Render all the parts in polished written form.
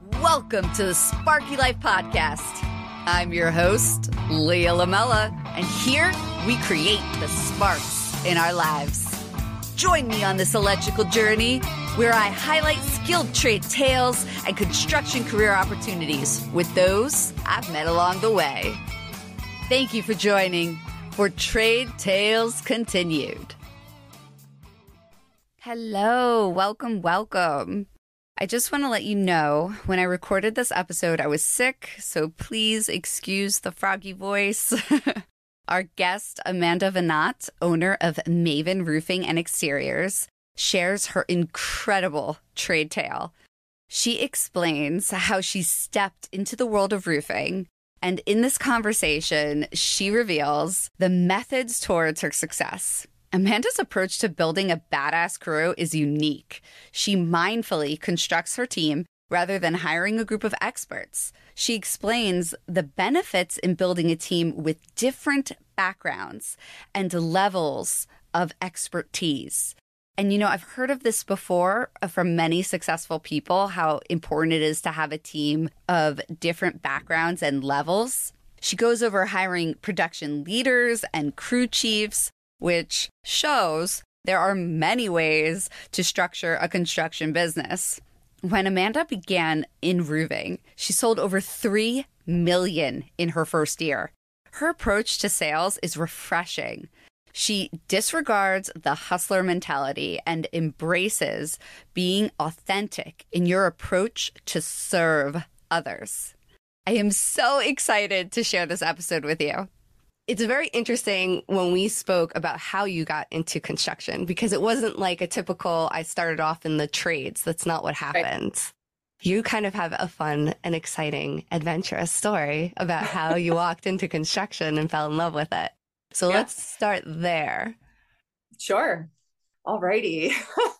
Welcome to the Sparky Life Podcast. I'm your host, Leah Lamella, and here we create the sparks in our lives. Join me on this electrical journey where I highlight skilled trade tales and construction career opportunities with those I've met along the way. Thank you for joining for Trade Tales Continued. Hello, welcome. I just want to let you know, when I recorded this episode, I was sick, so please excuse the froggy voice. Our guest, Amanda Venat, owner of Maven Roofing and Exteriors, shares her incredible trade tale. She explains how she stepped into the world of roofing, and in this conversation, she reveals the methods towards her success. Amanda's approach to building a badass crew is unique. She mindfully constructs her team rather than hiring a group of experts. She explains the benefits in building a team with different backgrounds and levels of expertise. And, I've heard of this before from many successful people, how important it is to have a team of different backgrounds and levels. She goes over hiring production leaders and crew chiefs, which shows there are many ways to structure a construction business. When Amanda began in roofing, she sold over $3 million in her first year. Her approach to sales is refreshing. She disregards the hustler mentality and embraces being authentic in your approach to serve others. I am so excited to share this episode with you. It's very interesting when we spoke about how you got into construction, because it wasn't like a typical, I started off in the trades. That's not what happened. Right. You kind of have a fun and exciting, adventurous story about how you walked into construction and fell in love with it. So Let's start there. Sure. Alrighty.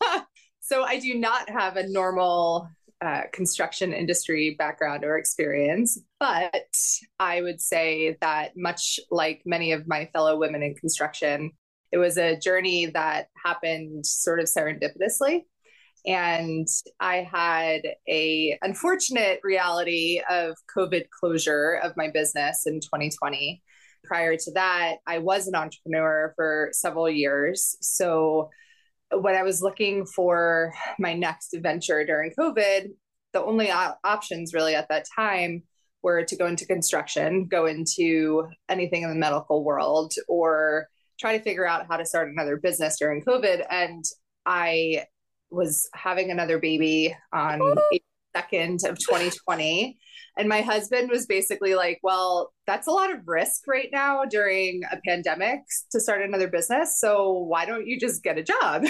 So I do not have a normal construction industry background or experience, but I would say that much like many of my fellow women in construction, it was a journey that happened sort of serendipitously. And I had a unfortunate reality of COVID closure of my business in 2020. Prior to that, I was an entrepreneur for several years. So when I was looking for my next venture during COVID, the only options really at that time were to go into construction, go into anything in the medical world, or try to figure out how to start another business during COVID. And I was having another baby on April 2nd of 2020. And my husband was basically like, well, that's a lot of risk right now during a pandemic to start another business. So why don't you just get a job?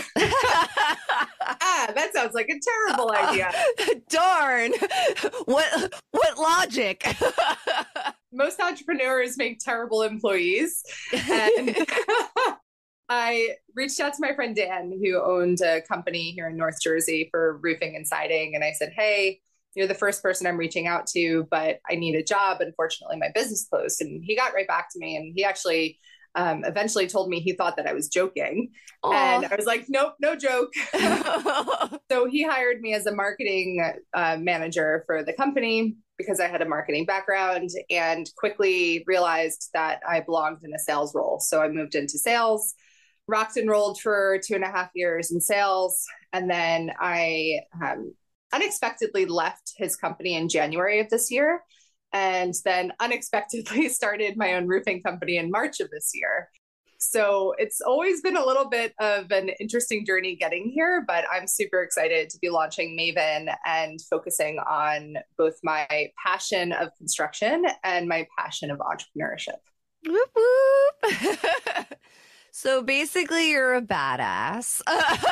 That sounds like a terrible idea. Darn. What logic? Most entrepreneurs make terrible employees. And I reached out to my friend Dan, who owned a company here in North Jersey for roofing and siding. And I said, hey, you're the first person I'm reaching out to, but I need a job. Unfortunately, my business closed. And he got right back to me. And he actually eventually told me he thought that I was joking. Aww. And I was like, nope, no joke. So he hired me as a marketing manager for the company because I had a marketing background, and quickly realized that I belonged in a sales role. So I moved into sales, rocked and rolled for 2.5 years in sales. And then I unexpectedly left his company in January of this year, and then unexpectedly started my own roofing company in March of this year. So it's always been a little bit of an interesting journey getting here, but I'm super excited to be launching Maven and focusing on both my passion of construction and my passion of entrepreneurship. Whoop, whoop. So basically you're a badass.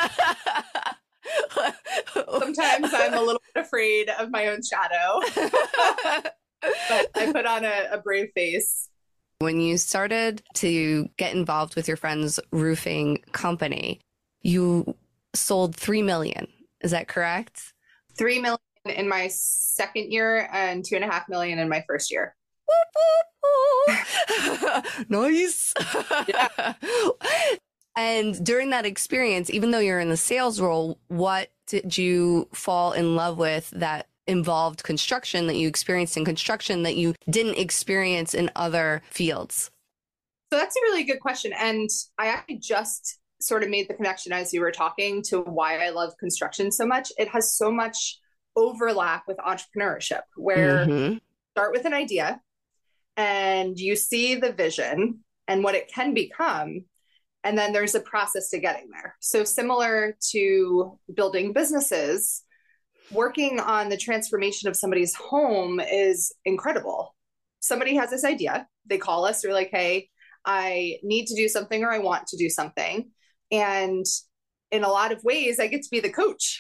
Sometimes I'm a little bit afraid of my own shadow, but I put on a brave face. When you started to get involved with your friend's roofing company, you sold $3 million. Is that correct? $3 million in my second year and $2.5 million in my first year. Nice. Yeah. And during that experience, even though you're in the sales role, what did you fall in love with that involved construction that you experienced in construction that you didn't experience in other fields? So that's a really good question. And I actually just sort of made the connection as you were talking to why I love construction so much. It has so much overlap with entrepreneurship, where you start with an idea and you see the vision and what it can become. And then there's a process to getting there. So similar to building businesses, working on the transformation of somebody's home is incredible. Somebody has this idea. They call us. They're like, hey, I need to do something, or I want to do something. And in a lot of ways, I get to be the coach.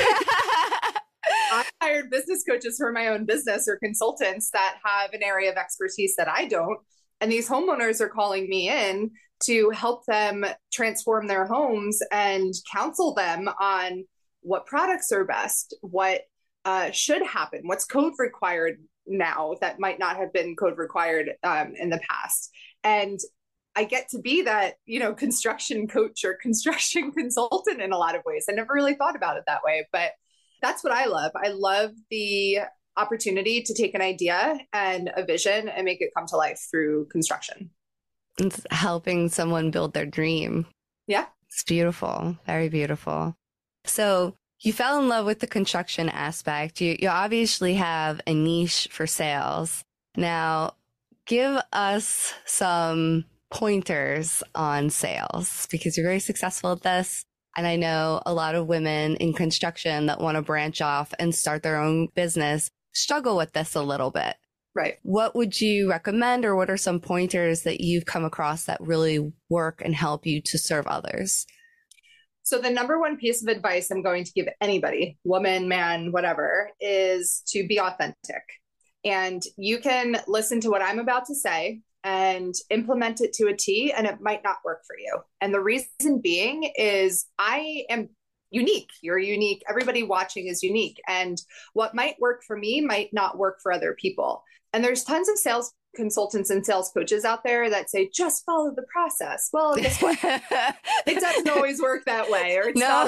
I hired business coaches for my own business, or consultants that have an area of expertise that I don't. And these homeowners are calling me in to help them transform their homes and counsel them on what products are best, what should happen, what's code required now that might not have been code required in the past. And I get to be that, construction coach or construction consultant in a lot of ways. I never really thought about it that way, but that's what I love. I love the opportunity to take an idea and a vision and make it come to life through construction. It's helping someone build their dream. Yeah. It's beautiful. Very beautiful. So you fell in love with the construction aspect. You obviously have a niche for sales. Now, give us some pointers on sales, because you're very successful at this. And I know a lot of women in construction that want to branch off and start their own business struggle with this a little bit. Right. What would you recommend, or what are some pointers that you've come across that really work and help you to serve others? So the number one piece of advice I'm going to give anybody, woman, man, whatever, is to be authentic. And you can listen to what I'm about to say and implement it to a T, and it might not work for you. And the reason being is I am unique. You're unique. Everybody watching is unique. And what might work for me might not work for other people. And there's tons of sales consultants and sales coaches out there that say, just follow the process. Well, guess what? It doesn't always work that way, or it's not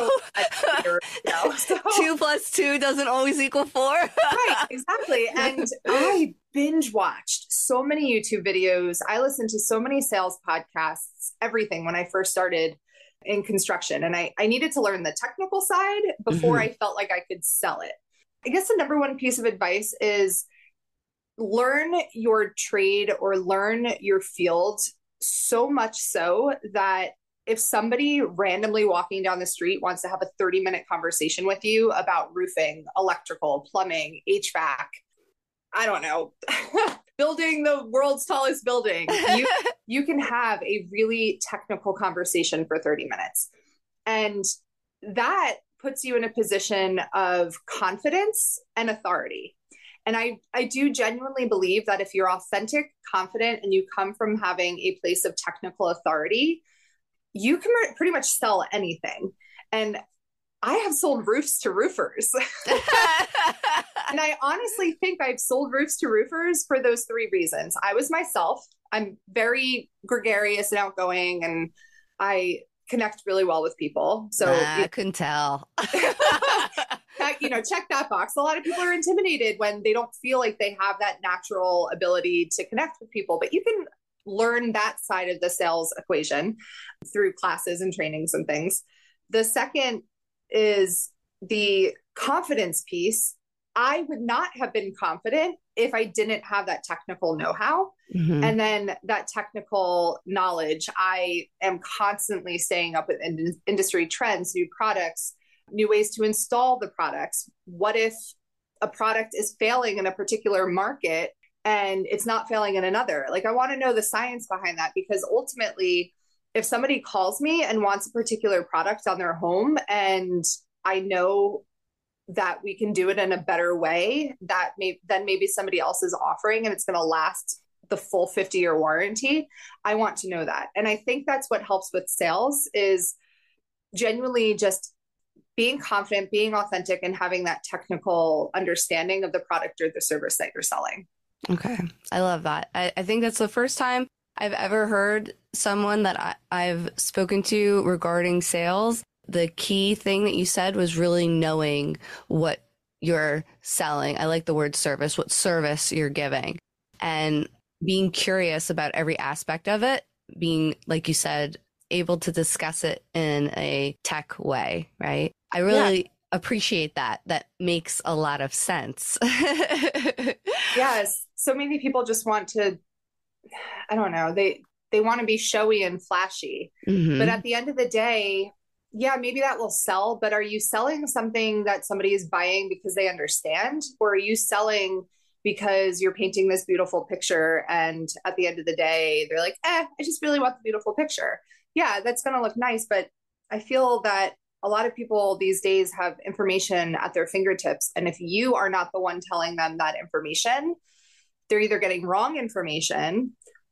always, so. 2 + 2 doesn't always equal 4. Right, exactly. And I binge watched so many YouTube videos. I listened to so many sales podcasts, everything when I first started in construction. And I needed to learn the technical side before I felt like I could sell it. I guess the number one piece of advice is learn your trade or learn your field so much so that if somebody randomly walking down the street wants to have a 30-minute conversation with you about roofing, electrical, plumbing, HVAC, I don't know, building the world's tallest building, you can have a really technical conversation for 30 minutes. And that puts you in a position of confidence and authority. And I do genuinely believe that if you're authentic, confident, and you come from having a place of technical authority, you can pretty much sell anything. And I have sold roofs to roofers. And I honestly think I've sold roofs to roofers for those 3 reasons. I was myself. I'm very gregarious and outgoing, and I connect really well with people. So I couldn't tell. Check that box. A lot of people are intimidated when they don't feel like they have that natural ability to connect with people, but you can learn that side of the sales equation through classes and trainings and things. The second is the confidence piece. I would not have been confident if I didn't have that technical know-how. And then that technical knowledge. I am constantly staying up with industry trends, new products, new ways to install the products. What if a product is failing in a particular market and it's not failing in another? Like, I want to know the science behind that, because ultimately, if somebody calls me and wants a particular product on their home, and I know that we can do it in a better way than maybe somebody else is offering, and it's going to last the full 50-year warranty, I want to know that. And I think that's what helps with sales, is genuinely just being confident, being authentic, and having that technical understanding of the product or the service that you're selling. Okay. I love that. I think that's the first time I've ever heard someone that I've spoken to regarding sales. The key thing that you said was really knowing what you're selling. I like the word service, what service you're giving, and being curious about every aspect of it, being, like you said, able to discuss it in a tech way, right? I really appreciate that. That makes a lot of sense. Yes. So many people just want to, I don't know, they want to be showy and flashy. Mm-hmm. But at the end of the day, yeah, maybe that will sell, but are you selling something that somebody is buying because they understand? Or are you selling because you're painting this beautiful picture and at the end of the day, they're like, I just really want the beautiful picture. Yeah, that's going to look nice. But I feel that a lot of people these days have information at their fingertips. And if you are not the one telling them that information, they're either getting wrong information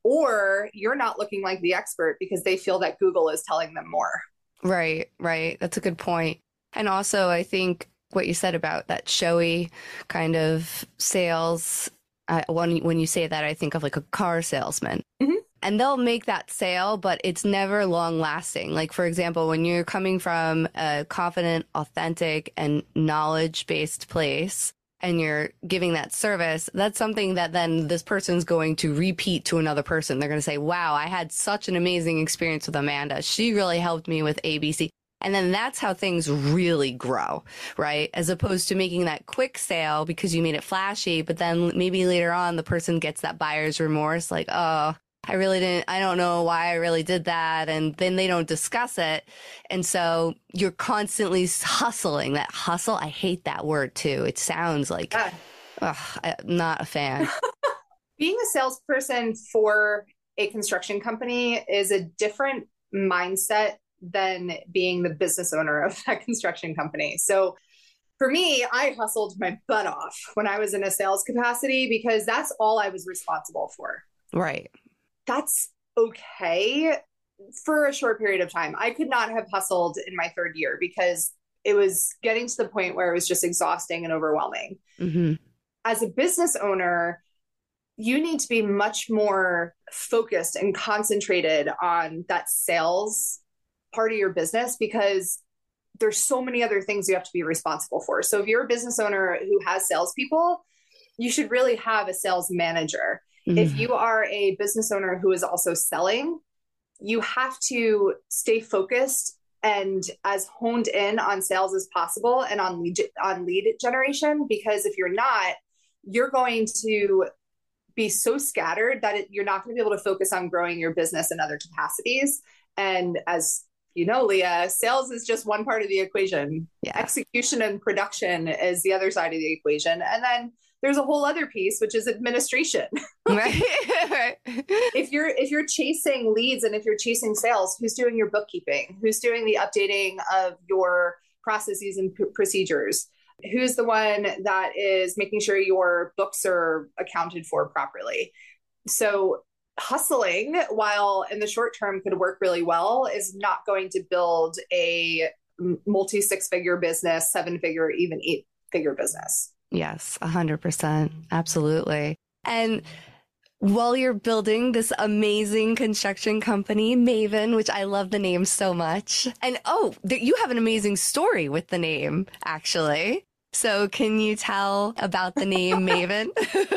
or you're not looking like the expert because they feel that Google is telling them more. Right. That's a good point. And also, I think what you said about that showy kind of sales, when you say that, I think of like a car salesman. Mm-hmm. And they'll make that sale, but it's never long lasting. Like, for example, when you're coming from a confident, authentic, and knowledge-based place, and you're giving that service, that's something that then this person's going to repeat to another person. They're going to say, wow, I had such an amazing experience with Amanda. She really helped me with ABC. And then that's how things really grow, right? As opposed to making that quick sale because you made it flashy, but then maybe later on the person gets that buyer's remorse, like, oh, I don't know why I really did that. And then they don't discuss it. And so you're constantly hustling. That hustle, I hate that word too. It sounds like, I'm not a fan. Being a salesperson for a construction company is a different mindset than being the business owner of that construction company. So for me, I hustled my butt off when I was in a sales capacity because that's all I was responsible for. Right. That's okay for a short period of time. I could not have hustled in my third year because it was getting to the point where it was just exhausting and overwhelming. Mm-hmm. As a business owner, you need to be much more focused and concentrated on that sales part of your business because there's so many other things you have to be responsible for. So if you're a business owner who has salespeople, you should really have a sales manager. Mm-hmm. If you are a business owner who is also selling, you have to stay focused and as honed in on sales as possible and on lead generation, because if you're not, you're going to be so scattered that you're not going to be able to focus on growing your business in other capacities. And as you know, Leah, sales is just one part of the equation. Yeah. Execution and production is the other side of the equation. And then there's a whole other piece, which is administration. Right. If you're chasing leads and if you're chasing sales, who's doing your bookkeeping? Who's doing the updating of your processes and procedures? Who's the one that is making sure your books are accounted for properly? So hustling, while in the short term could work really well, is not going to build a multi 6-figure business, 7-figure, even 8-figure business. Yes, 100%. Absolutely. And while you're building this amazing construction company, Maven, which I love the name so much. And you have an amazing story with the name, actually. So can you tell about the name Maven?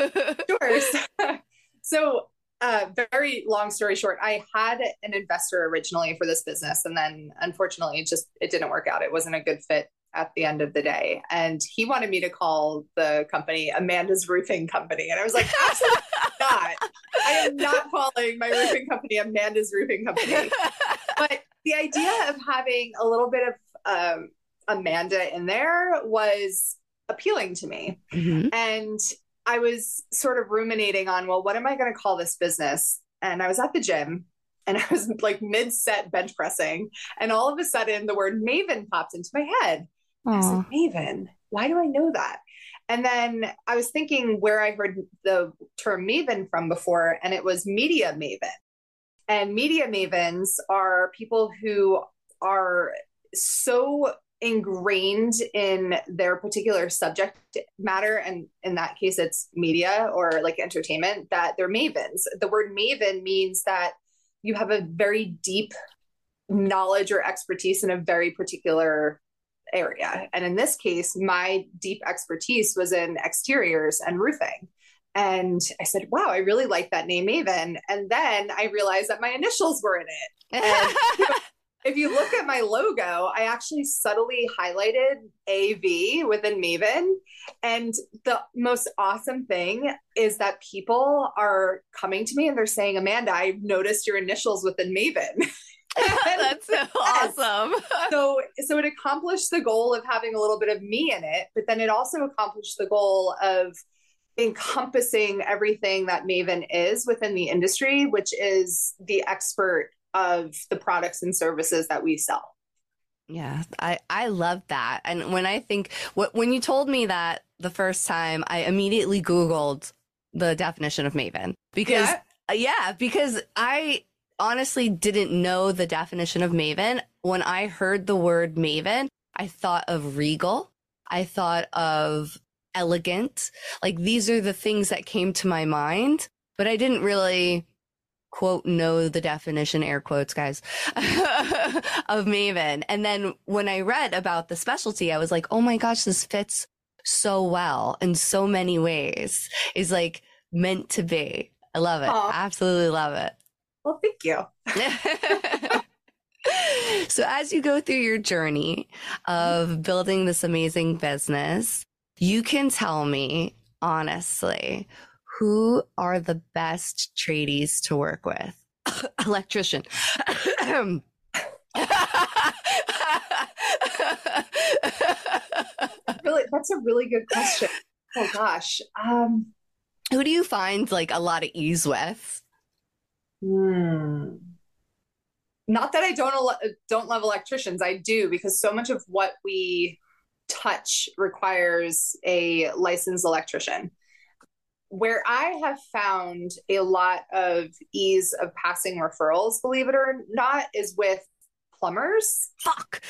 Sure. So very long story short, I had an investor originally for this business. And then unfortunately, it didn't work out. It wasn't a good fit at the end of the day. And he wanted me to call the company Amanda's Roofing Company. And I was like, absolutely not. I am not calling my roofing company Amanda's Roofing Company. But the idea of having a little bit of Amanda in there was appealing to me. Mm-hmm. And I was sort of ruminating on, well, what am I going to call this business? And I was at the gym and I was like mid-set bench pressing. And all of a sudden the word Maven popped into my head. I was like, Maven, why do I know that? And then I was thinking where I heard the term Maven from before, and it was media maven. And media mavens are people who are so ingrained in their particular subject matter, and in that case it's media or like entertainment, that they're mavens. The word maven means that you have a very deep knowledge or expertise in a very particular area. And in this case, my deep expertise was in exteriors and roofing. And I said, wow, I really like that name, Maven. And then I realized that my initials were in it. And if you look at my logo, I actually subtly highlighted AV within Maven. And the most awesome thing is that people are coming to me and they're saying, Amanda, I've noticed your initials within Maven. That's so awesome. So it accomplished the goal of having a little bit of me in it, but then it also accomplished the goal of encompassing everything that Maven is within the industry, which is the expert of the products and services that we sell. Yeah, I love that. And when I think, when you told me that the first time, I immediately Googled the definition of Maven because, because I honestly didn't know the definition of Maven. When I heard the word Maven, I thought of regal. I thought of elegant. Like, these are the things that came to my mind, but I didn't really, quote, know the definition, air quotes, guys, of Maven. And then when I read about the specialty, I was like, oh my gosh, this fits so well in so many ways. It's like meant to be. I love it. Aww. Absolutely love it. Well, thank you. So as you go through your journey of building this amazing business, you can tell me honestly, who are the best tradies to work with? Electrician. Really, that's a really good question. Oh gosh. Who do you find like a lot of ease with? Not that I don't love electricians. I do, because so much of what we touch requires a licensed electrician. Where I have found a lot of ease of passing referrals, believe it or not, is with plumbers. Fuck.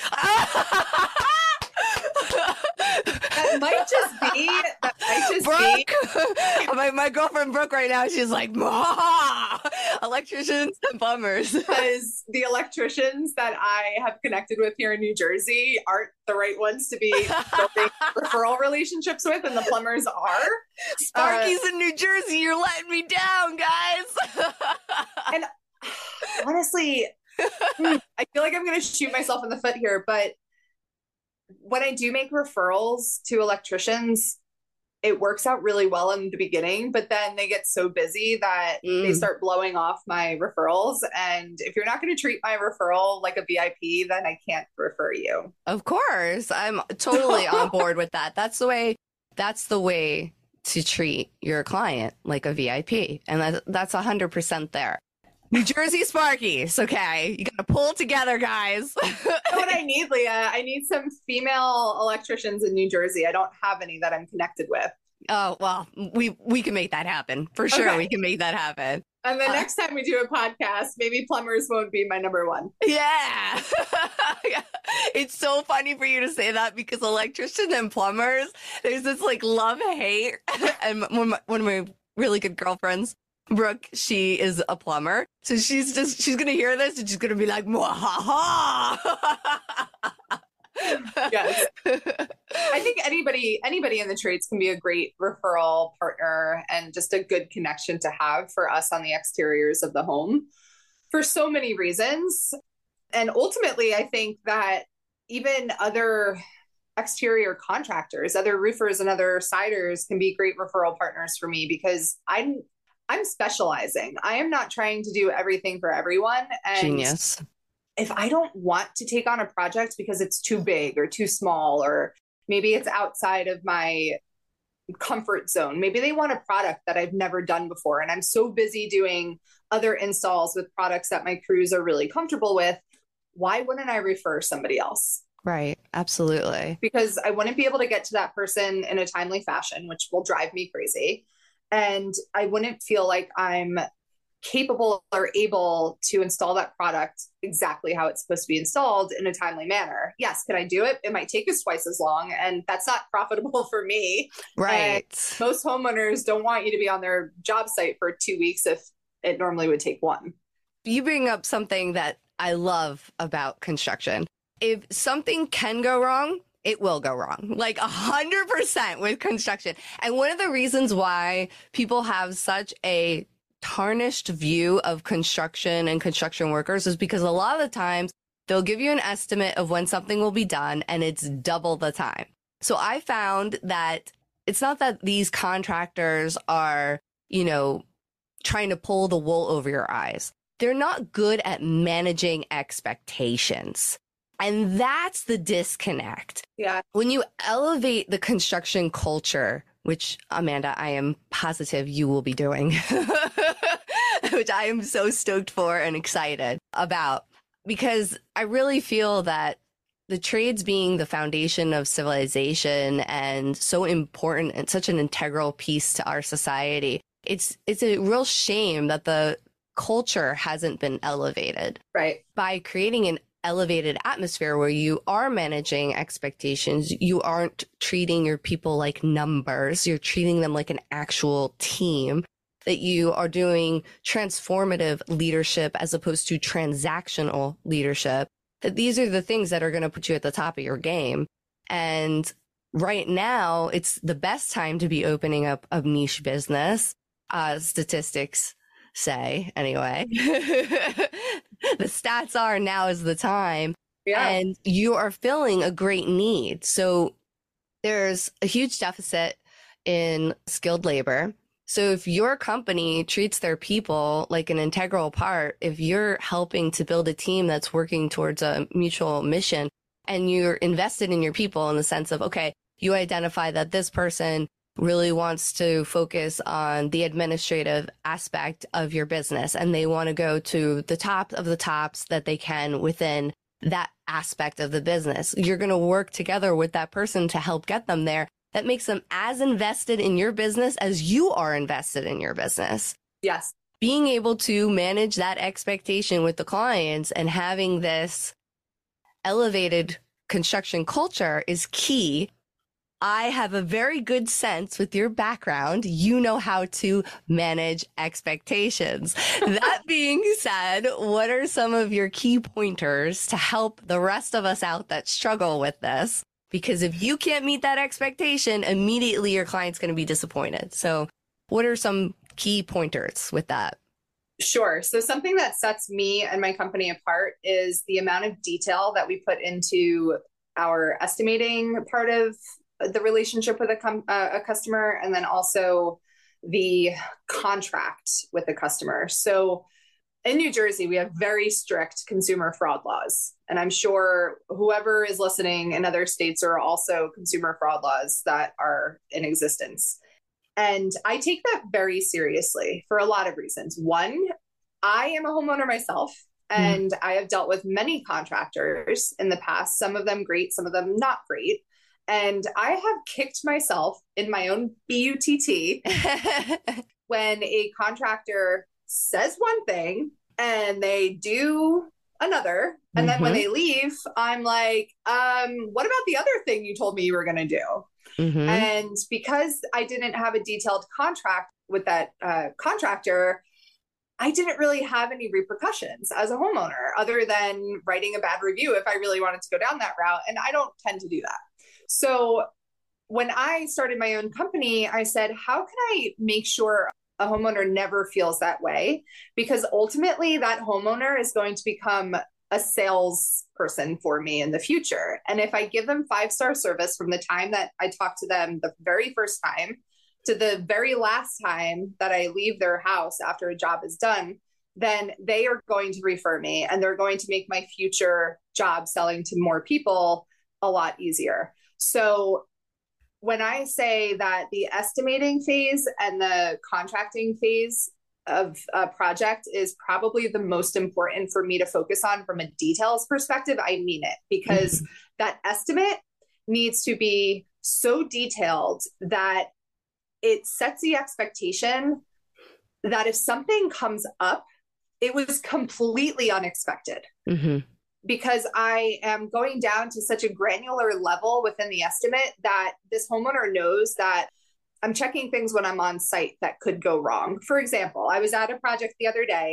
That might just be Brooke. My girlfriend Brooke right now, she's like, electricians and plumbers. Because the electricians that I have connected with here in New Jersey aren't the right ones to be building referral relationships with, and the plumbers are. Sparky's in New Jersey, you're letting me down, guys. And honestly, I feel like I'm going to shoot myself in the foot here, but when I do make referrals to electricians, it works out really well in the beginning, but then they get so busy that they start blowing off my referrals. And if you're not going to treat my referral like a VIP, then I can't refer you. Of course. I'm totally on board with that. That's the way to treat your client like a VIP. And that's 100% there. New Jersey Sparkies, okay? You got to pull it together, guys. You know what I need, Leah? I need some female electricians in New Jersey. I don't have any that I'm connected with. Oh, well, we can make that happen. For sure, okay. We can make that happen. And the next time we do a podcast, maybe plumbers won't be my number one. Yeah. It's so funny for you to say that, because electricians and plumbers, there's this like love-hate. And one of my really good girlfriends, Brooke, she is a plumber. So she's going to hear this and she's going to be like, mwahaha. Yes. I think anybody in the trades can be a great referral partner and just a good connection to have for us on the exteriors of the home for so many reasons. And ultimately, I think that even other exterior contractors, other roofers and other siders can be great referral partners for me, because I'm specializing. I am not trying to do everything for everyone. And genius. If I don't want to take on a project because it's too big or too small, or maybe it's outside of my comfort zone, maybe they want a product that I've never done before, and I'm so busy doing other installs with products that my crews are really comfortable with, why wouldn't I refer somebody else? Right. Absolutely. Because I wouldn't be able to get to that person in a timely fashion, which will drive me crazy. And I wouldn't feel like I'm capable or able to install that product exactly how it's supposed to be installed in a timely manner. Yes, can I do it? It might take us twice as long, and that's not profitable for me. Right. And most homeowners don't want you to be on their job site for 2 weeks if it normally would take one. You bring up something that I love about construction. If something can go wrong, It will go wrong, like 100% with construction. And one of the reasons why people have such a tarnished view of construction and construction workers is because a lot of the times they'll give you an estimate of when something will be done and it's double the time. So I found that it's not that these contractors are, trying to pull the wool over your eyes. They're not good at managing expectations. And that's the disconnect. Yeah. When you elevate the construction culture, which, Amanda, I am positive you will be doing, which I am so stoked for and excited about, because I really feel that the trades being the foundation of civilization and so important and such an integral piece to our society, it's a real shame that the culture hasn't been elevated. Right. By creating an elevated atmosphere where you are managing expectations, you aren't treating your people like numbers, you're treating them like an actual team, that you are doing transformative leadership as opposed to transactional leadership, that these are the things that are going to put you at the top of your game. And right now, it's the best time to be opening up a niche business. Statistics say, anyway. The stats are now is the time. Yeah. And you are filling a great need. So there's a huge deficit in skilled labor. So if your company treats their people like an integral part, if you're helping to build a team that's working towards a mutual mission and you're invested in your people in the sense of, okay, you identify that this person really wants to focus on the administrative aspect of your business and they want to go to the top of the tops that they can within that aspect of the business. You're going to work together with that person to help get them there. That makes them as invested in your business as you are invested in your business. Yes. Being able to manage that expectation with the clients and having this elevated construction culture is key. I have a very good sense with your background. You know how to manage expectations. That being said, what are some of your key pointers to help the rest of us out that struggle with this? Because if you can't meet that expectation, immediately your client's going to be disappointed. So what are some key pointers with that? Sure. So something that sets me and my company apart is the amount of detail that we put into our estimating part of the relationship with a customer, and then also the contract with the customer. So in New Jersey, we have very strict consumer fraud laws. And I'm sure whoever is listening in other states are also consumer fraud laws that are in existence. And I take that very seriously for a lot of reasons. One, I am a homeowner myself, and I have dealt with many contractors in the past, some of them great, some of them not great. And I have kicked myself in my own BUTT when a contractor says one thing and they do another. And then when they leave, I'm like, what about the other thing you told me you were going to do? And because I didn't have a detailed contract with that contractor, I didn't really have any repercussions as a homeowner other than writing a bad review if I really wanted to go down that route. And I don't tend to do that. So when I started my own company, I said, how can I make sure a homeowner never feels that way? Because ultimately that homeowner is going to become a salesperson for me in the future. And if I give them 5-star service from the time that I talk to them the very first time to the very last time that I leave their house after a job is done, then they are going to refer me and they're going to make my future job selling to more people a lot easier. So when I say that the estimating phase and the contracting phase of a project is probably the most important for me to focus on from a details perspective, I mean it, because that estimate needs to be so detailed that it sets the expectation that if something comes up, it was completely unexpected. Because I am going down to such a granular level within the estimate that this homeowner knows that I'm checking things when I'm on site that could go wrong. For example, I was at a project the other day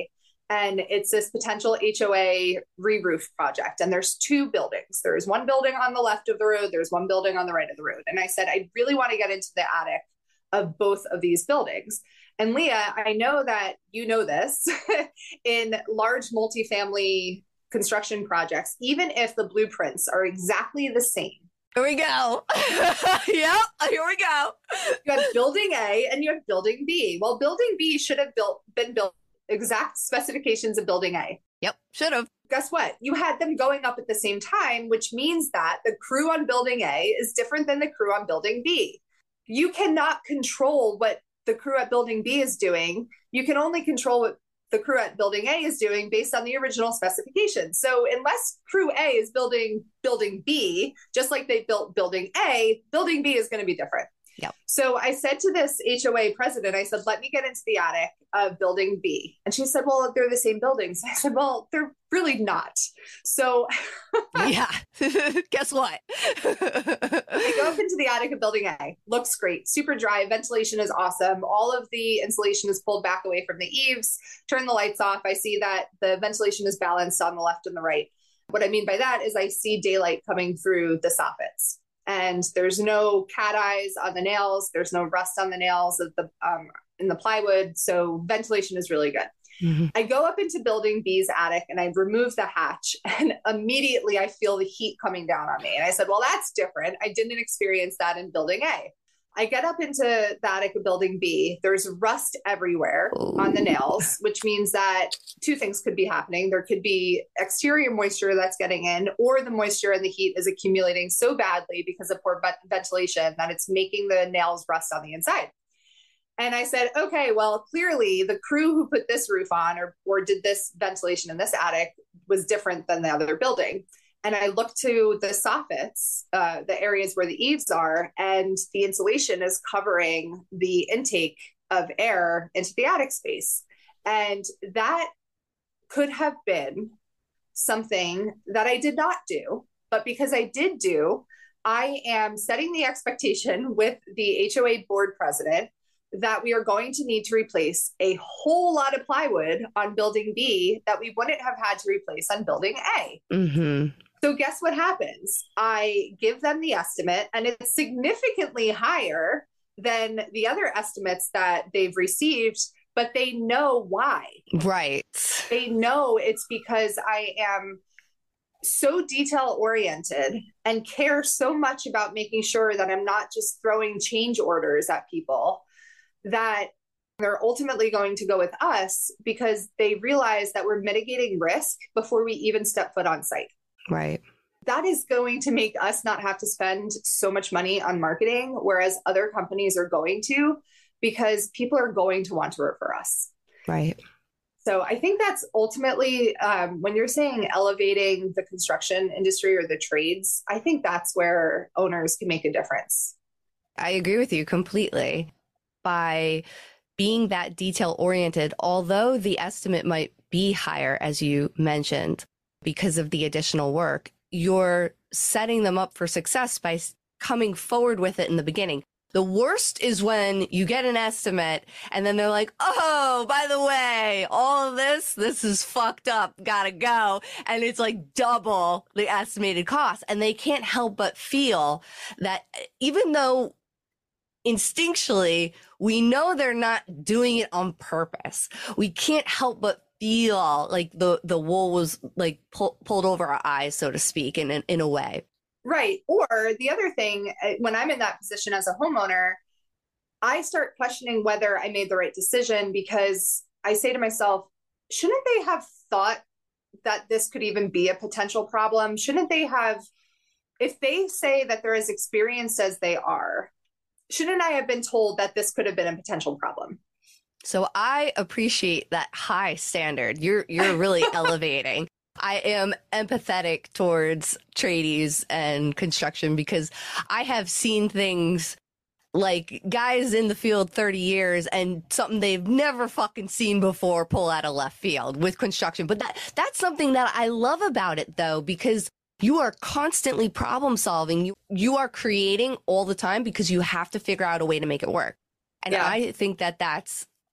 And it's this potential HOA re-roof project. And there's two buildings. There's one building on the left of the road. There's one building on the right of the road. And I said, I really want to get into the attic of both of these buildings. And Leah, I know that you know this in large multifamily construction projects, even if the blueprints are exactly the same. Here we go. Yep, here we go. You have building A and you have building B. Well, building B should have been built exact specifications of building A. Yep, should have. Guess what? You had them going up at the same time, which means that the crew on building A is different than the crew on building B. You cannot control what the crew at building B is doing. You can only control what the crew at building A is doing based on the original specifications. So unless crew A is building building B, just like they built building A, building B is going to be different. Yep. So I said to this HOA president, I said, let me get into the attic of building B. And she said, well, they're the same buildings. I said, well, they're really not. So yeah, guess what? I go up into the attic of building A. Looks great. Super dry. Ventilation is awesome. All of the insulation is pulled back away from the eaves. Turn the lights off. I see that the ventilation is balanced on the left and the right. What I mean by that is I see daylight coming through the soffits. And there's no cat eyes on the nails. There's no rust on the nails of the in the plywood. So ventilation is really good. Mm-hmm. I go up into building B's attic and I remove the hatch and immediately I feel the heat coming down on me. And I said, well, that's different. I didn't experience that in building A. I get up into the attic of building B. There's rust everywhere on the nails, which means that two things could be happening. There could be exterior moisture that's getting in, or the moisture and the heat is accumulating so badly because of poor ventilation that it's making the nails rust on the inside. And I said, okay, well, clearly the crew who put this roof on or did this ventilation in this attic was different than the other building. And I look to the soffits, the areas where the eaves are, and the insulation is covering the intake of air into the attic space. And that could have been something that I did not do. But because I did do, I am setting the expectation with the HOA board president that we are going to need to replace a whole lot of plywood on building B that we wouldn't have had to replace on building A. Mm-hmm. So guess what happens? I give them the estimate and it's significantly higher than the other estimates that they've received, but they know why. Right. They know it's because I am so detail oriented and care so much about making sure that I'm not just throwing change orders at people, that they're ultimately going to go with us because they realize that we're mitigating risk before we even step foot on site. Right. That is going to make us not have to spend so much money on marketing, whereas other companies are going to, because people are going to want to refer us. Right. So I think that's ultimately, when you're saying elevating the construction industry or the trades, I think that's where owners can make a difference. I agree with you completely. By being that detail oriented, although the estimate might be higher, as you mentioned, because of the additional work, you're setting them up for success by coming forward with it in the beginning. The worst is when you get an estimate and then they're like, oh, by the way, all of this is fucked up, gotta go. And it's like double the estimated cost. And they can't help but feel that even though instinctually we know they're not doing it on purpose, we can't help but feel like the wool was like pulled over our eyes, so to speak, in a way. Right. Or the other thing, when I'm in that position as a homeowner, I start questioning whether I made the right decision, because I say to myself, shouldn't they have thought that this could even be a potential problem? Shouldn't they have, if they say that they're as experienced as they are, shouldn't I have been told that this could have been a potential problem? So I appreciate that high standard. You're really elevating. I am empathetic towards tradies and construction because I have seen things like guys in the field 30 years and something they've never fucking seen before pull out of left field with construction. But that's something that I love about it, though, because you are constantly problem solving. You are creating all the time because you have to figure out a way to make it work. And yeah. I think that that's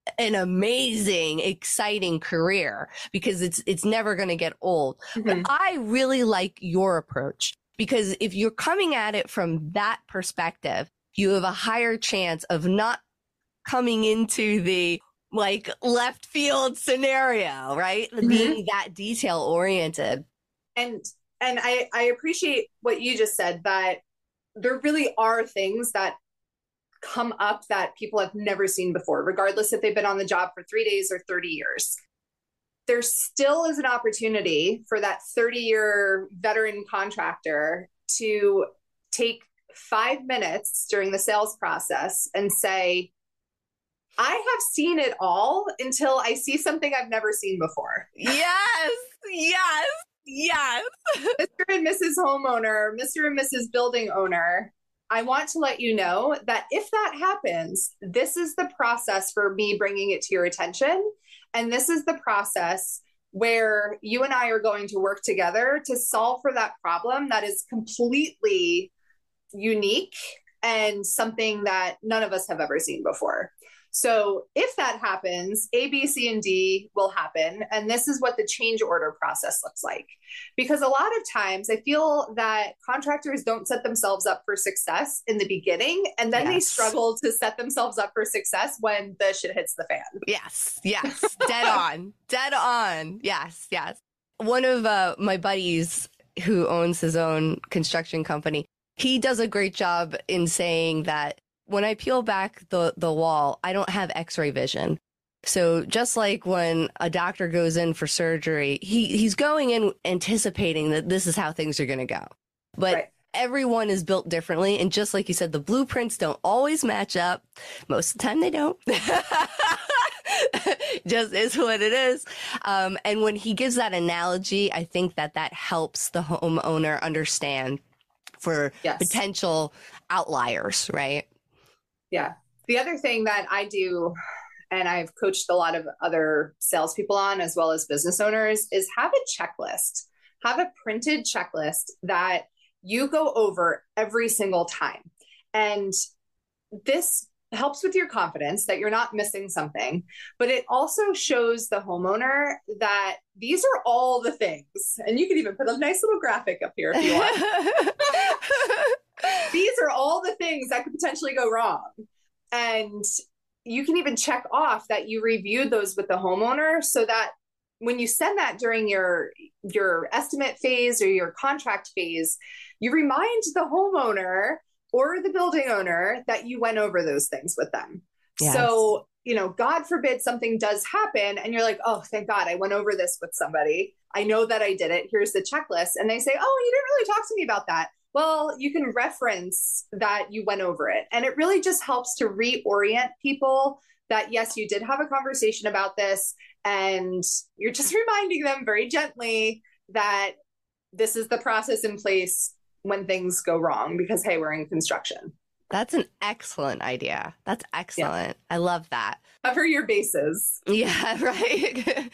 an amazing, exciting career because it's never going to get old. But I really like your approach because if you're coming at it from that perspective, you have a higher chance of not coming into the like left field scenario, right? Being that detail oriented. And I appreciate what you just said, that there really are things that come up that people have never seen before, regardless if they've been on the job for 3 days or 30 years. There still is an opportunity for that 30-year veteran contractor to take 5 minutes during the sales process and say, I have seen it all until I see something I've never seen before. Yes, yes, yes. Mr. and Mrs. Homeowner, Mr. and Mrs. Building Owner, I want to let you know that if that happens, this is the process for me bringing it to your attention. And this is the process where you and I are going to work together to solve for that problem that is completely unique and something that none of us have ever seen before. So if that happens, A, B, C, and D will happen. And this is what the change order process looks like. Because a lot of times I feel that contractors don't set themselves up for success in the beginning, and then they struggle to set themselves up for success when the shit hits the fan. Yes, yes. Dead on. Dead on. Yes, yes. One of my buddies who owns his own construction company, he does a great job in saying that when I peel back the wall, I don't have x-ray vision. So just like when a doctor goes in for surgery, he's going in anticipating that this is how things are going to go. But everyone is built differently. And just like you said, the blueprints don't always match up. Most of the time they don't. Just is what it is. And when he gives that analogy, I think that helps the homeowner understand for potential outliers, right? Yeah. The other thing that I do, and I've coached a lot of other salespeople on, as well as business owners, is have a checklist. Have a printed checklist that you go over every single time. And this helps with your confidence that you're not missing something, but it also shows the homeowner that these are all the things. And you can even put a nice little graphic up here if you want. These are all the things that could potentially go wrong. And you can even check off that you reviewed those with the homeowner, so that when you send that during your estimate phase or your contract phase, you remind the homeowner or the building owner that you went over those things with them. Yes. So, God forbid something does happen and you're like, oh, thank God I went over this with somebody. I know that I did it. Here's the checklist. And they say, oh, you didn't really talk to me about that. Well, you can reference that you went over it. And it really just helps to reorient people that, yes, you did have a conversation about this. And you're just reminding them very gently that this is the process in place when things go wrong, because, hey, we're in construction. That's an excellent idea. That's excellent. Yeah. I love that. Cover your bases. Yeah, right.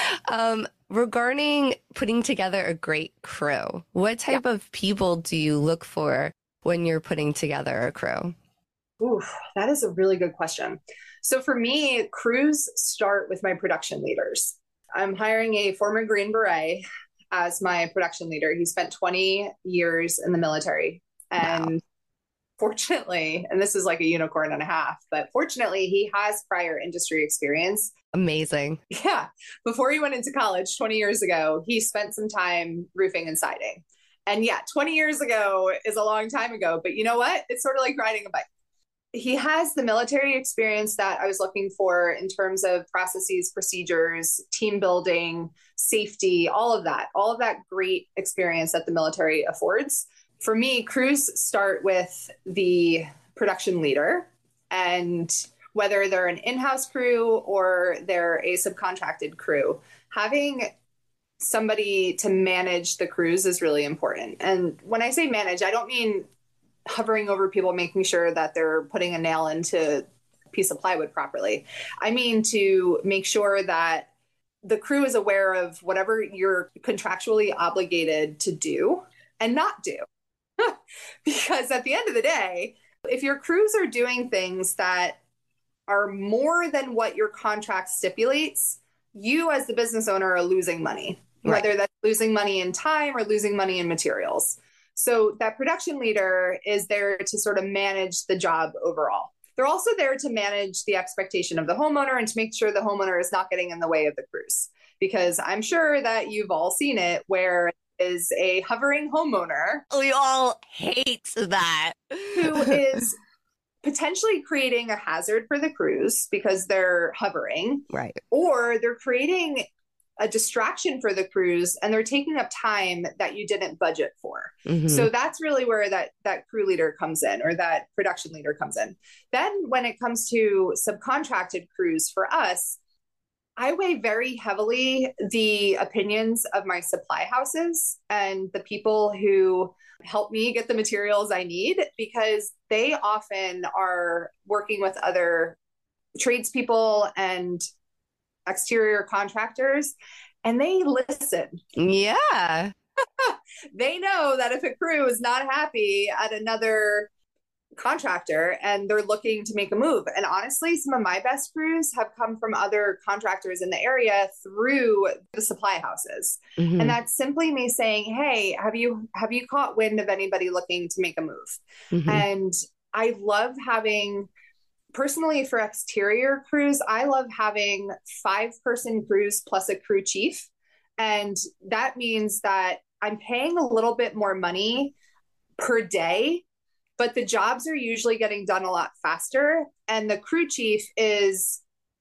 Regarding putting together a great crew, what type of people do you look for when you're putting together a crew? Ooh, that is a really good question. So for me, crews start with my production leaders. I'm hiring a former Green Beret as my production leader. He spent 20 years in the military. And fortunately, and this is like a unicorn and a half, but fortunately, he has prior industry experience. Amazing. Yeah. Before he went into college 20 years ago, he spent some time roofing and siding. And yeah, 20 years ago is a long time ago, but you know what? It's sort of like riding a bike. He has the military experience that I was looking for in terms of processes, procedures, team building, safety, all of that great experience that the military affords. For me, crews start with the production leader, and whether they're an in-house crew or they're a subcontracted crew, having somebody to manage the crews is really important. And when I say manage, I don't mean hovering over people, making sure that they're putting a nail into a piece of plywood properly. I mean to make sure that the crew is aware of whatever you're contractually obligated to do and not do. Because at the end of the day, if your crews are doing things that are more than what your contract stipulates, you as the business owner are losing money, whether that's losing money in time or losing money in materials. So that production leader is there to sort of manage the job overall. They're also there to manage the expectation of the homeowner and to make sure the homeowner is not getting in the way of the cruise. Because I'm sure that you've all seen it where is a hovering homeowner. We all hate that. Who is potentially creating a hazard for the cruise because they're hovering. Right. Or they're creating a distraction for the cruise and they're taking up time that you didn't budget for. Mm-hmm. So that's really where that crew leader comes in, or that production leader comes in. Then when it comes to subcontracted crews for us, I weigh very heavily the opinions of my supply houses and the people who help me get the materials I need, because they often are working with other tradespeople and exterior contractors, and they listen. Yeah. They know that if a crew is not happy at another contractor and they're looking to make a move. And honestly, some of my best crews have come from other contractors in the area through the supply houses. Mm-hmm. And that's simply me saying, hey, have you caught wind of anybody looking to make a move? Mm-hmm. And I love having, personally for exterior crews, I love having 5-person crews plus a crew chief. And that means that I'm paying a little bit more money per day, but the jobs are usually getting done a lot faster. And the crew chief is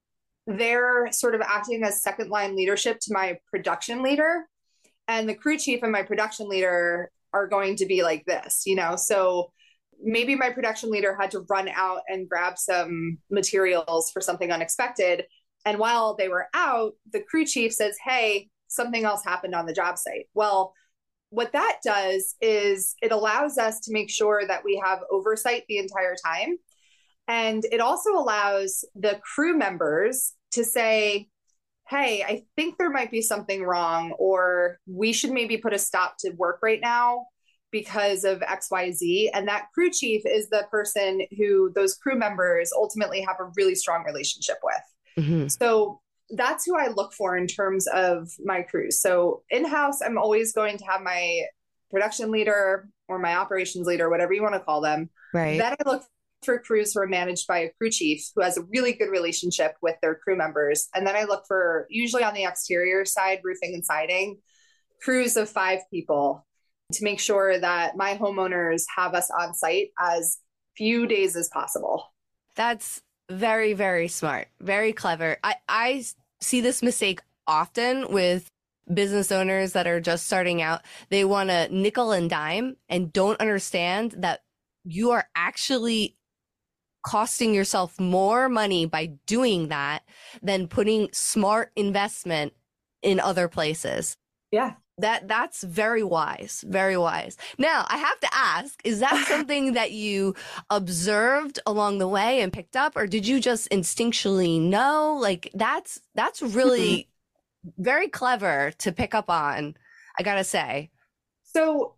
there sort of acting as second line leadership to my production leader. And the crew chief and my production leader are going to be like this, you know? So maybe my production leader had to run out and grab some materials for something unexpected. And while they were out, the crew chief says, hey, something else happened on the job site. Well, what that does is it allows us to make sure that we have oversight the entire time. And it also allows the crew members to say, hey, I think there might be something wrong, or we should maybe put a stop to work right now because of XYZ. And that crew chief is the person who those crew members ultimately have a really strong relationship with. Mm-hmm. So that's who I look for in terms of my crews. So in-house, I'm always going to have my production leader or my operations leader, whatever you want to call them. Right. Then I look for crews who are managed by a crew chief who has a really good relationship with their crew members. And then I look for, usually on the exterior side, roofing and siding, crews of 5 people to make sure that my homeowners have us on site as few days as possible. That's very, very smart. Very clever. I see this mistake often with business owners that are just starting out. They want to nickel and dime and don't understand that you are actually costing yourself more money by doing that than putting smart investment in other places. Yeah. That's very wise, very wise. Now, I have to ask, is that something that you observed along the way and picked up, or did you just instinctually know? Like, that's really very clever to pick up on, I gotta say. So,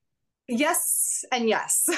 yes and yes.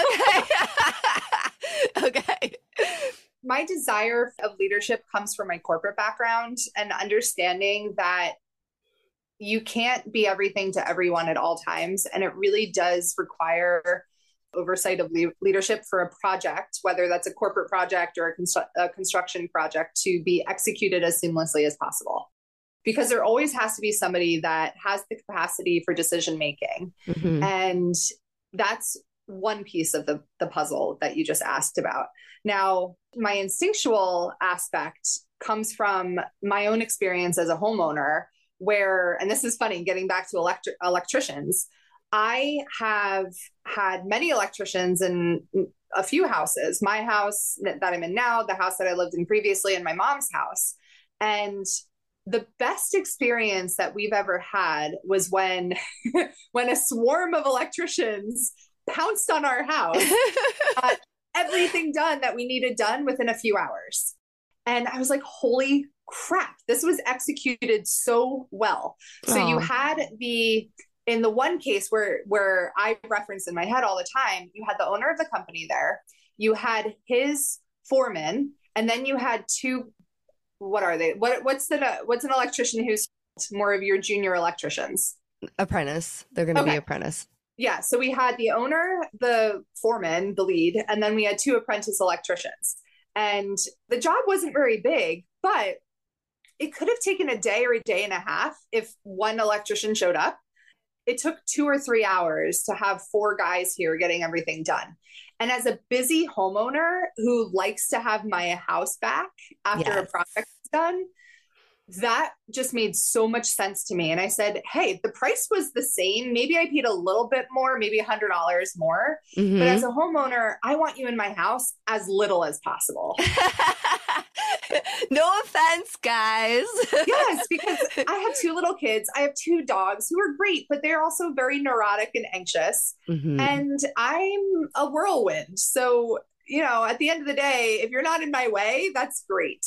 Okay. Okay. My desire of leadership comes from my corporate background and understanding that you can't be everything to everyone at all times. And it really does require oversight of leadership for a project, whether that's a corporate project or a construction project, to be executed as seamlessly as possible. Because there always has to be somebody that has the capacity for decision making. Mm-hmm. And that's one piece of the puzzle that you just asked about. Now, my instinctual aspect comes from my own experience as a homeowner, where, and this is funny, getting back to electricians, I have had many electricians in a few houses, my house that I'm in now, the house that I lived in previously, and my mom's house. And the best experience that we've ever had was when a swarm of electricians pounced on our house, got everything done that we needed done within a few hours. And I was like, holy crap, this was executed so well. So you had in the one case where I reference in my head all the time, you had the owner of the company there, you had his foreman, And then you had two, what are they? What's an electrician who's more of your junior electricians? Apprentice. They're going to be apprentice. Yeah. So we had the owner, the foreman, the lead, and then we had two apprentice electricians. And the job wasn't very big, but it could have taken a day or a day and a half if one electrician showed up. It took 2 or 3 hours to have 4 guys here getting everything done. And as a busy homeowner who likes to have my house back after a project is done, that just made so much sense to me. And I said, hey, the price was the same. Maybe I paid a little bit more, maybe $100 more. Mm-hmm. But as a homeowner, I want you in my house as little as possible. No offense, guys. Yes, because I have 2 little kids. I have 2 dogs who are great, but they're also very neurotic and anxious. Mm-hmm. And I'm a whirlwind. So, you know, at the end of the day, if you're not in my way, that's great.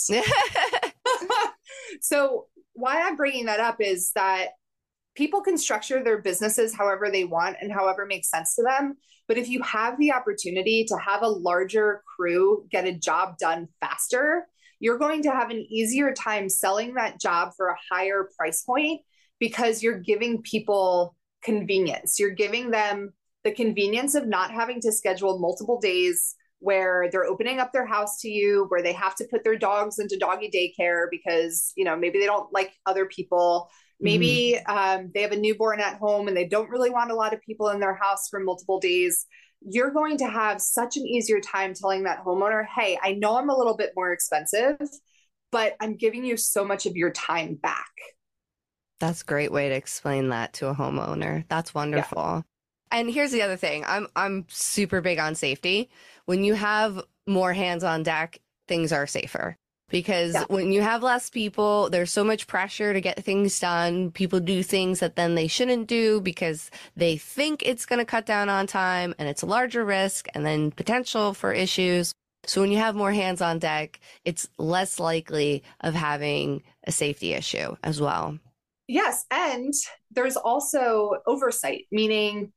So why I'm bringing that up is that people can structure their businesses however they want and however makes sense to them. But if you have the opportunity to have a larger crew get a job done faster, you're going to have an easier time selling that job for a higher price point because you're giving people convenience. You're giving them the convenience of not having to schedule multiple days where they're opening up their house to you, where they have to put their dogs into doggy daycare because, you know, maybe they don't like other people. Maybe they have a newborn at home and they don't really want a lot of people in their house for multiple days. You're going to have such an easier time telling that homeowner, hey, I know I'm a little bit more expensive, but I'm giving you so much of your time back. That's a great way to explain that to a homeowner. That's wonderful. Yeah. And here's the other thing. I'm super big on safety. When you have more hands on deck, things are safer. Because when you have less people, there's so much pressure to get things done. People do things that then they shouldn't do because they think it's going to cut down on time and it's a larger risk and then potential for issues. So when you have more hands on deck, it's less likely of having a safety issue as well. Yes. And there's also oversight, meaning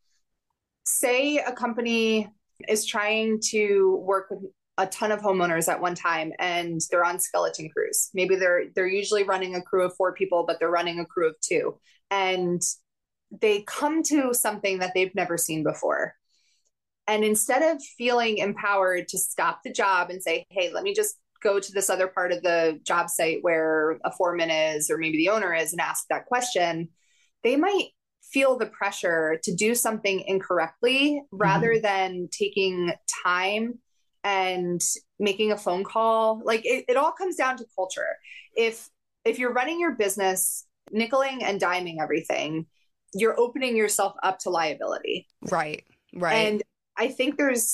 say a company is trying to work with a ton of homeowners at one time and they're on skeleton crews. Maybe they're usually running a crew of 4 people, but they're running a crew of 2. And they come to something that they've never seen before. And instead of feeling empowered to stop the job and say, hey, let me just go to this other part of the job site where a foreman is, or maybe the owner is, and ask that question, they might feel the pressure to do something incorrectly rather than taking time and making a phone call. Like it all comes down to culture. If you're running your business, nickeling and diming everything, you're opening yourself up to liability. Right. And I think there's,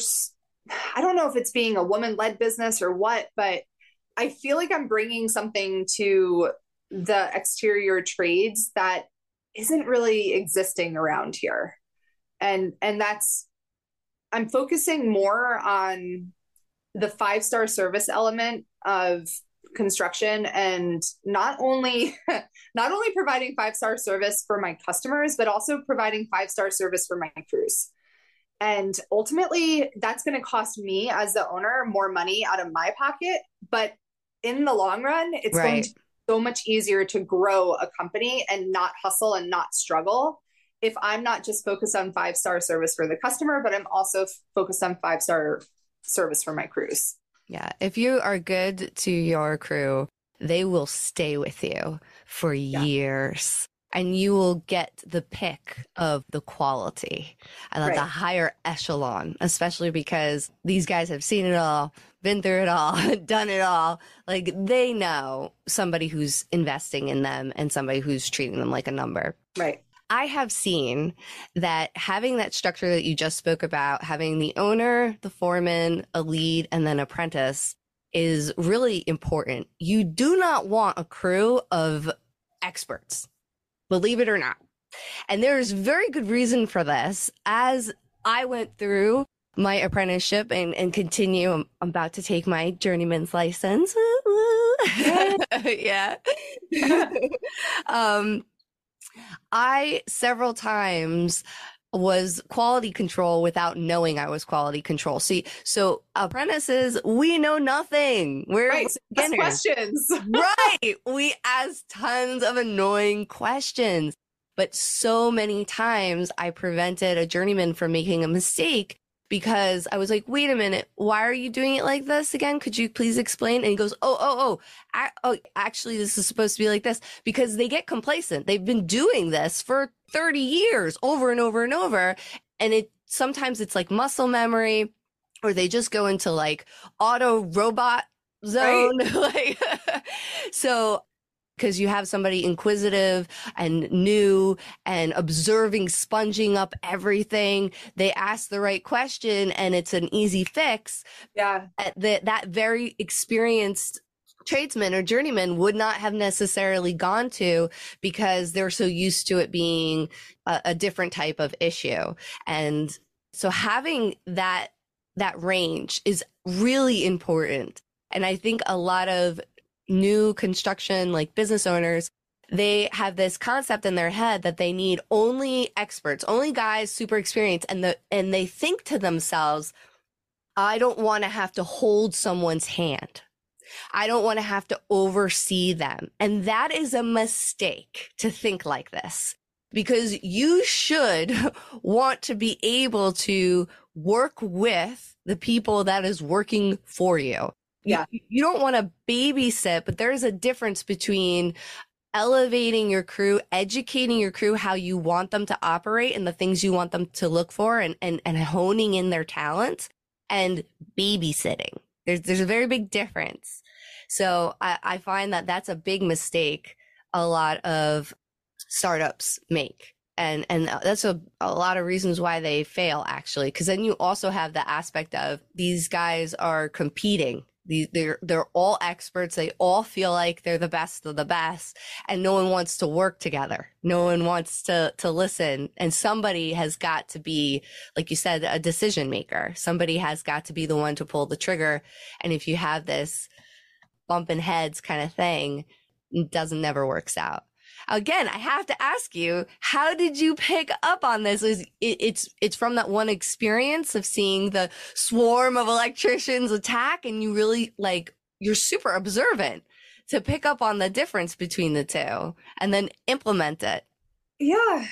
I don't know if it's being a woman-led business or what, but I feel like I'm bringing something to the exterior trades that isn't really existing around here. And that's, I'm focusing more on the 5-star service element of construction and not only providing 5-star service for my customers, but also providing 5-star service for my crews. And ultimately that's going to cost me as the owner more money out of my pocket. But in the long run, it's going to be so much easier to grow a company and not hustle and not struggle if I'm not just focused on 5-star service for the customer, but I'm also focused on 5-star service for my crews. Yeah. If you are good to your crew, they will stay with you for years and you will get the pick of the quality. I love the higher echelon, especially because these guys have seen it all, been through it all, done it all. Like they know somebody who's investing in them and somebody who's treating them like a number. Right. I have seen that having that structure that you just spoke about, having the owner, the foreman, a lead, and then apprentice is really important. You do not want a crew of experts, believe it or not. And there's very good reason for this. As I went through my apprenticeship and continue, I'm about to take my journeyman's license. Yeah. I several times was quality control without knowing I was quality control. See, so apprentices, we know nothing. We're right. So ask questions. Right. We ask tons of annoying questions. But so many times I prevented a journeyman from making a mistake because I was like, wait a minute, why are you doing it like this again? Could you please explain? And he goes, actually, this is supposed to be like this, because they get complacent. They've been doing this for 30 years over and over and over. And sometimes it's like muscle memory, or they just go into like auto robot zone. Right. So because you have somebody inquisitive and new and observing, sponging up everything. They ask the right question and it's an easy fix. Yeah. That very experienced tradesman or journeyman would not have necessarily gone to, because they're so used to it being a different type of issue. And so having that range is really important. And I think a lot of new construction, like business owners, they have this concept in their head that they need only experts, only guys super experienced. And they think to themselves, I don't want to have to hold someone's hand. I don't want to have to oversee them. And that is a mistake to think like this, because you should want to be able to work with the people that is working for you. Yeah. You don't want to babysit, but there's a difference between elevating your crew, educating your crew how you want them to operate and the things you want them to look for, and honing in their talents, and babysitting. There's a very big difference. So I find that that's a big mistake a lot of startups make. And that's a lot of reasons why they fail, actually, because then you also have the aspect of these guys are competing. They're all experts. They all feel like they're the best of the best, and no one wants to work together. No one wants to listen. And somebody has got to be, like you said, a decision maker. Somebody has got to be the one to pull the trigger. And if you have this bumping heads kind of thing, it never works out. Again, I have to ask you, how did you pick up on this? It's from that one experience of seeing the swarm of electricians attack, and you really you're super observant to pick up on the difference between the two and then implement it. Yeah,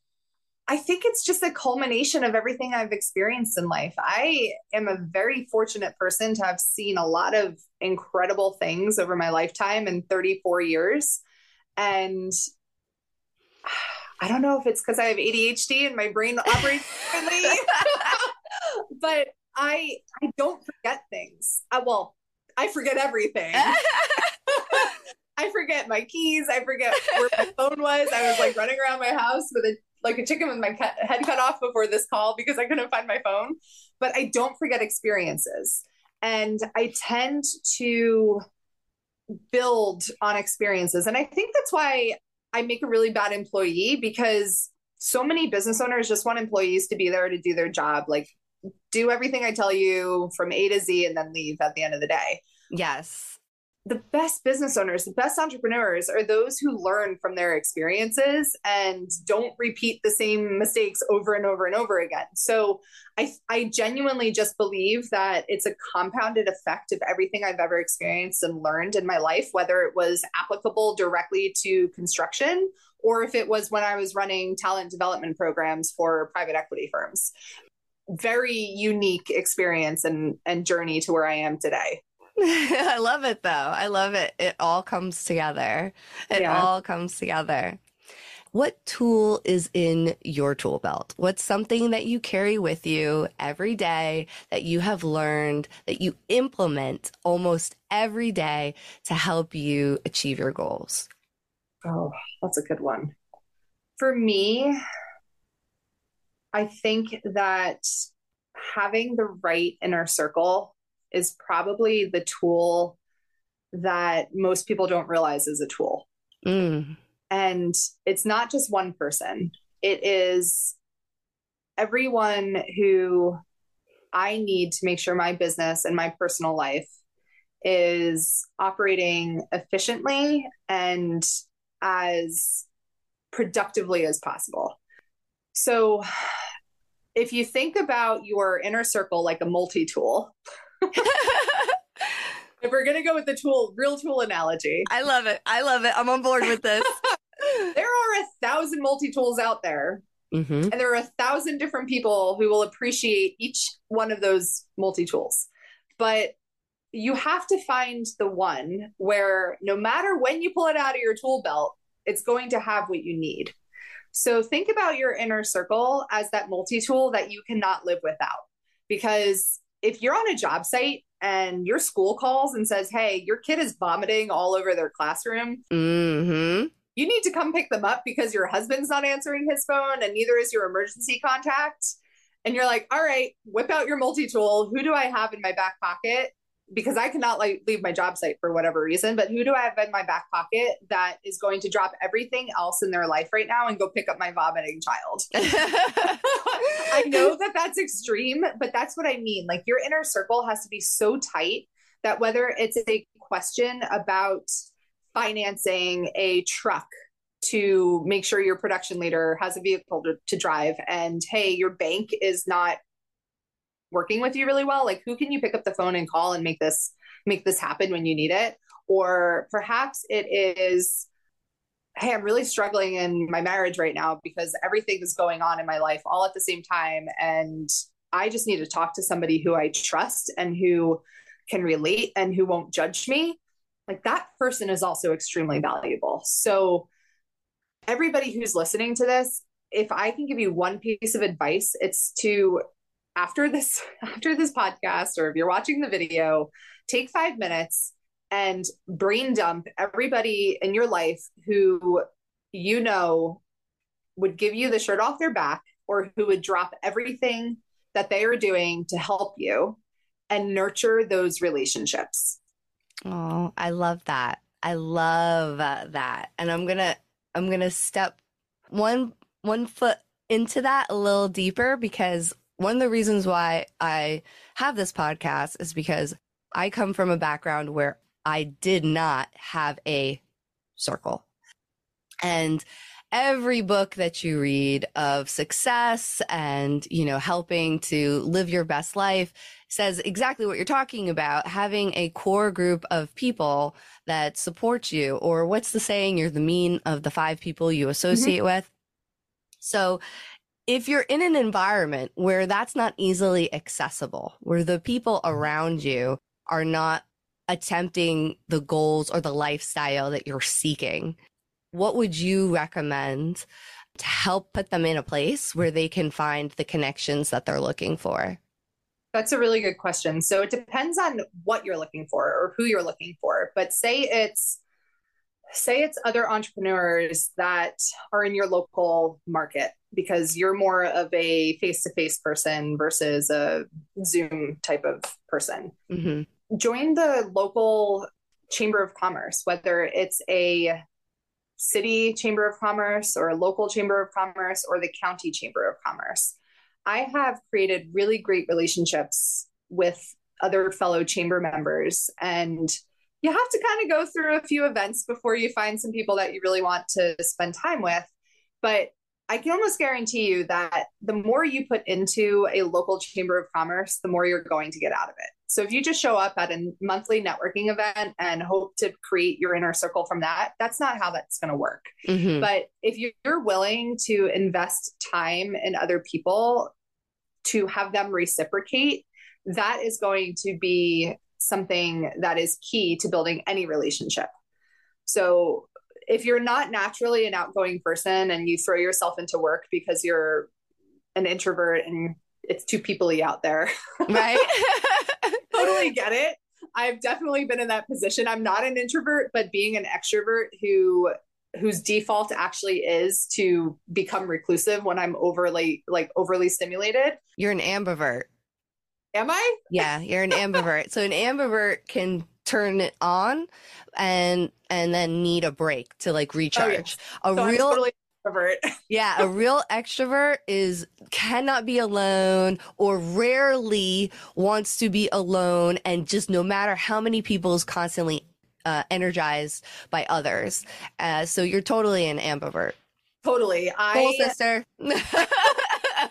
I think it's just a culmination of everything I've experienced in life. I am a very fortunate person to have seen a lot of incredible things over my lifetime in 34 years. And I don't know if it's because I have ADHD and my brain operates differently, but I don't forget things. I forget everything. I forget my keys. I forget where my phone was. I was running around my house with a chicken with my head cut off before this call because I couldn't find my phone. But I don't forget experiences. And I tend to build on experiences. And I think that's why I make a really bad employee, because so many business owners just want employees to be there to do their job, do everything I tell you from A to Z and then leave at the end of the day. Yes. The best business owners, the best entrepreneurs are those who learn from their experiences and don't repeat the same mistakes over and over and over again. So I genuinely just believe that it's a compounded effect of everything I've ever experienced and learned in my life, whether it was applicable directly to construction or if it was when I was running talent development programs for private equity firms. Very unique experience and journey to where I am today. I love it, though. I love it. It all comes together. It all comes together. What tool is in your tool belt? What's something that you carry with you every day that you have learned, that you implement almost every day to help you achieve your goals? Oh, that's a good one. For me, I think that having the right inner circle is probably the tool that most people don't realize is a tool. And it's not just one person. It is everyone who I need to make sure my business and my personal life is operating efficiently and as productively as possible. So if you think about your inner circle like a multi-tool, if we're going to go with the real tool analogy. I love it. I'm on board with this. There are 1,000 multi-tools out there. Mm-hmm. And there are 1,000 different people who will appreciate each one of those multi-tools. But you have to find the one where no matter when you pull it out of your tool belt, it's going to have what you need. So think about your inner circle as that multi-tool that you cannot live without. Because if you're on a job site and your school calls and says, hey, your kid is vomiting all over their classroom, mm-hmm. you need to come pick them up because your husband's not answering his phone and neither is your emergency contact. And you're like, all right, whip out your multi-tool. Who do I have in my back pocket? Because I cannot leave my job site for whatever reason, but who do I have in my back pocket that is going to drop everything else in their life right now and go pick up my vomiting child? I know that that's extreme, but that's what I mean. Like your inner circle has to be so tight that whether it's a question about financing a truck to make sure your production leader has a vehicle to drive, and hey, your bank is not working with you really well, like who can you pick up the phone and call and make this happen when you need it? Or perhaps it is, hey, I'm really struggling in my marriage right now because everything is going on in my life all at the same time, and I just need to talk to somebody who I trust and who can relate and who won't judge me. Like that person is also extremely valuable. So everybody who's listening to this, if I can give you one piece of advice, it's to, after this podcast, or if you're watching the video, take 5 minutes and brain dump everybody in your life who you know would give you the shirt off their back or who would drop everything that they are doing to help you, and nurture those relationships. Oh, I love that. I love that. And I'm gonna step one foot into that a little deeper, because one of the reasons why I have this podcast is because I come from a background where I did not have a circle. And every book that you read of success and, helping to live your best life says exactly what you're talking about, having a core group of people that support you, or what's the saying? You're the mean of the 5 people you associate with. So if you're in an environment where that's not easily accessible, where the people around you are not attempting the goals or the lifestyle that you're seeking, what would you recommend to help put them in a place where they can find the connections that they're looking for? That's a really good question. So it depends on what you're looking for or who you're looking for. But say it's other entrepreneurs that are in your local market, because you're more of a face-to-face person versus a Zoom type of person. Mm-hmm. Join the local chamber of commerce, whether it's a city chamber of commerce or a local chamber of commerce or the county chamber of commerce. I have created really great relationships with other fellow chamber members, and you have to kind of go through a few events before you find some people that you really want to spend time with. But I can almost guarantee you that the more you put into a local chamber of commerce, the more you're going to get out of it. So if you just show up at a monthly networking event and hope to create your inner circle from that, that's not how that's going to work. Mm-hmm. But if you're willing to invest time in other people to have them reciprocate, that is going to be something that is key to building any relationship. So if you're not naturally an outgoing person and you throw yourself into work because you're an introvert and it's too people-y out there, right? Totally get it. I've definitely been in that position. I'm not an introvert, but being an extrovert whose default actually is to become reclusive when I'm overly stimulated. You're an ambivert. Am I? Yeah, you're an ambivert. So an ambivert can turn it on and then need a break to recharge. Oh, yes. I'm totally extrovert. Yeah, a real extrovert cannot be alone, or rarely wants to be alone, and just no matter how many people is constantly energized by others. So you're totally an ambivert. Totally. Cool, sister.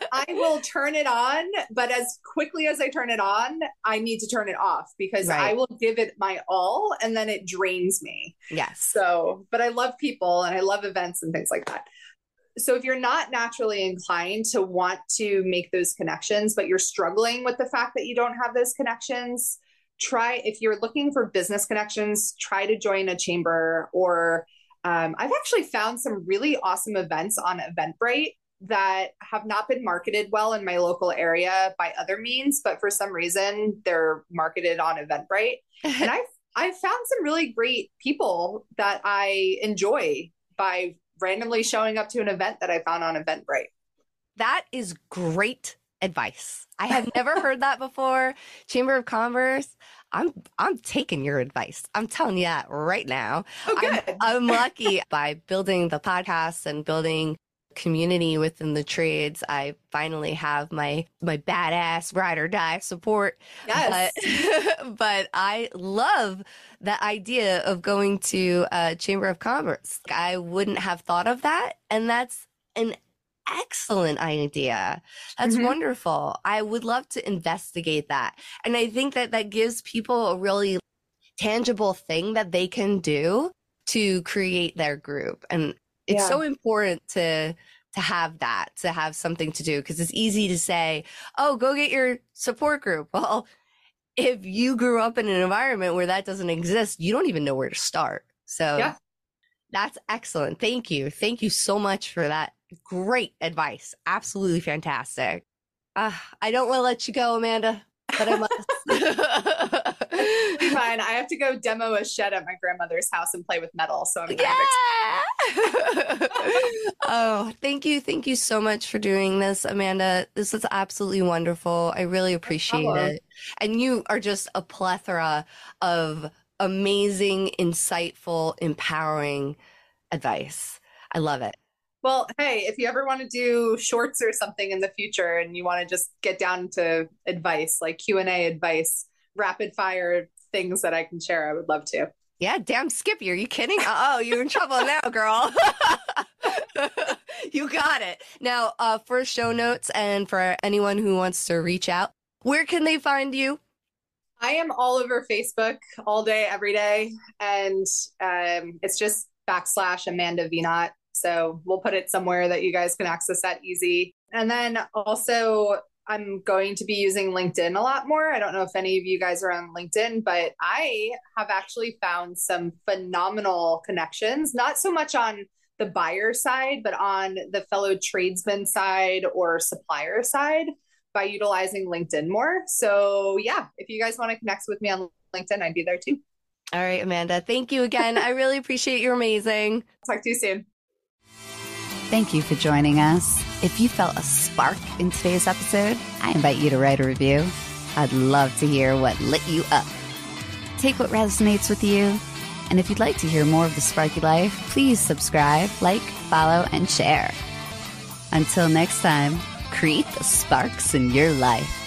I will turn it on, but as quickly as I turn it on, I need to turn it off because I will give it my all and then it drains me. Yes. So, but I love people and I love events and things like that. So if you're not naturally inclined to want to make those connections, but you're struggling with the fact that you don't have those connections, if you're looking for business connections, try to join a chamber or I've actually found some really awesome events on Eventbrite that have not been marketed well in my local area by other means, but for some reason they're marketed on Eventbrite. And I've found some really great people that I enjoy by randomly showing up to an event that I found on Eventbrite. That is great advice. I have never heard that before. Chamber of Commerce. I'm taking your advice. I'm telling you that right now. Oh, good. I'm lucky by building the podcast and building community within the trades. I finally have my badass ride or die support. Yes. But I love the idea of going to a Chamber of Commerce. I wouldn't have thought of that. And that's an excellent idea. That's wonderful. I would love to investigate that. And I think that gives people a really tangible thing that they can do to create their group. And it's so important to have that, to have something to do, because it's easy to say, oh, go get your support group. Well, if you grew up in an environment where that doesn't exist, you don't even know where to start. So that's excellent. Thank you. Thank you so much for that. Great advice. Absolutely fantastic. I don't want to let you go, Amanda, but I must. Fine. I have to go demo a shed at my grandmother's house and play with metal. So I'm Oh, thank you. Thank you so much for doing this, Amanda. This is absolutely wonderful. I really appreciate it. And you are just a plethora of amazing, insightful, empowering advice. I love it. Well, hey, if you ever want to do shorts or something in the future and you want to just get down to advice, like Q&A advice, rapid fire things that I can share, I would love to. Yeah, damn Skippy, are you kidding? Oh, you're in trouble now, girl. You got it. Now, for show notes and for anyone who wants to reach out, where can they find you? I am all over Facebook all day, every day. And it's just /Amanda Vinot. So we'll put it somewhere that you guys can access that easy. And then also I'm going to be using LinkedIn a lot more. I don't know if any of you guys are on LinkedIn, but I have actually found some phenomenal connections, not so much on the buyer side, but on the fellow tradesman side or supplier side by utilizing LinkedIn more. So yeah, if you guys want to connect with me on LinkedIn, I'd be there too. All right, Amanda. Thank you again. I really appreciate you. Amazing. Talk to you soon. Thank you for joining us. If you felt a spark in today's episode, I invite you to write a review. I'd love to hear what lit you up. Take what resonates with you. And if you'd like to hear more of The Sparky Life, please subscribe, like, follow, and share. Until next time, create the sparks in your life.